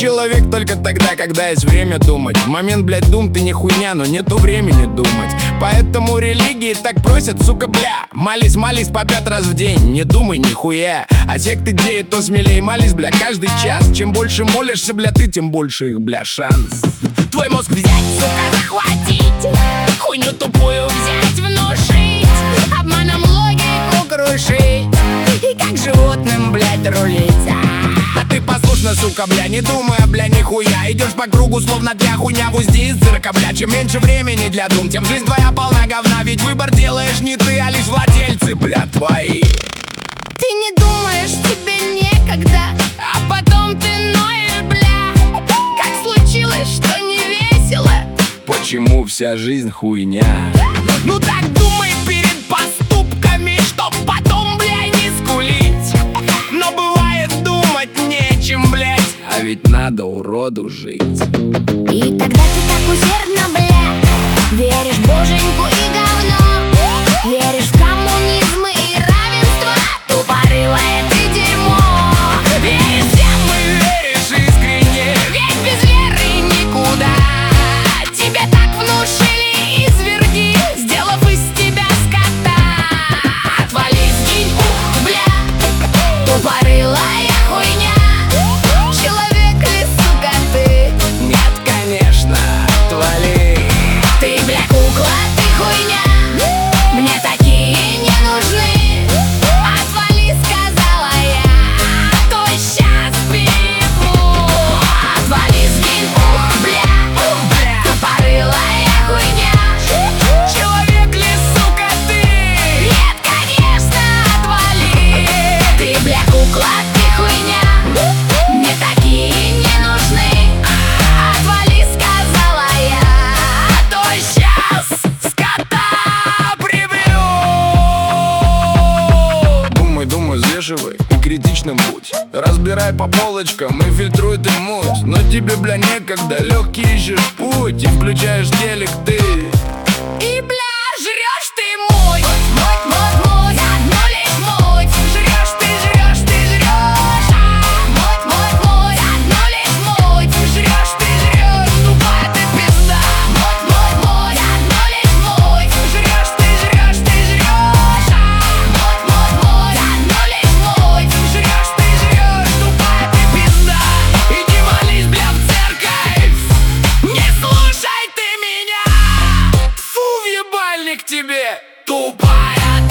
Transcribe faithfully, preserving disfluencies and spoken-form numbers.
человек только тогда, когда есть время думать. В момент, блядь, дум ты не хуйня, но нету времени думать. Поэтому религии так просят, сука, бля. Молись, молись по пять раз в день, не думай нихуя. А те, кто деет, то смелей молись, бля, каждый час. Чем больше молишься, бля, ты, тем больше их, бля, шанс. Твой мозг взять, сука, захватить, хуйню тупую взять, внушить, обманом логику крушить и как животным, блядь, рулить. А ты послушно, сука, бля, не думая, бля, нихуя. Идешь по кругу, словно для хуйня в узде из цирка, бля. Чем меньше времени для дум, тем жизнь твоя полна говна. Ведь выбор делаешь не ты, а лишь владельцы, бля, твои. Ты не думаешь, тебе некогда, а потом ты ноешь, бля. Как случилось, что не весело? Почему вся жизнь хуйня? Ну так думай перед поступками, чтоб потом, бля, не скулить. Но бывает думать нечем, блядь, а ведь надо уроду жить. И тогда ты так усердно, бля, веришь в боженьку и говно, веришь в коммунизм и равенство, тупорылое ты дерьмо. Веришь всем и веришь искренне, Ведь без веры никуда. Тебе так внушили изверги, сделав из тебя скота. Отвали, сгинь, ух, бля, тупорылая хуйня. Человек ли, сука, ты? нет, конечно, отвали. Ты, бля, кукла, ты хуйня. Мне такие не нужны. Отвали, сказала я, а то щас пипу. Отвали, сгинь, ух, бля, ух, бля, тупорылая хуйня. Человек ли, сука, ты? Нет, конечно, отвали. Ты, бля, кукла, ты хуйня. Мне такие не нужны. Отвали, сказала я, а то щас скота прибью. Думай, думай, взвешивай и критичным будь. Разбирай по полочкам и фильтруй ты муть. Но тебе, бля, некогда, легкий ищешь путь и включаешь телек ты. И, бля, жрешь ты муть, муть, муть, муть, одну лишь муть. Жрешь ты, жрешь ты, жрешь. Муть, муть, муть, одну лишь муть. Жрешь ты, жрешь, тупая ты пизда. Муть, муть, муть, одну лишь муть. Жрешь ты, жрешь ты, жрешь. Муть, муть, муть, одну лишь муть. Жрешь ты, жрешь, тупая ты пизда. Иди молись, бля, в церковь, Не слушай ты меня. фу, в ебальник тебе, Тупая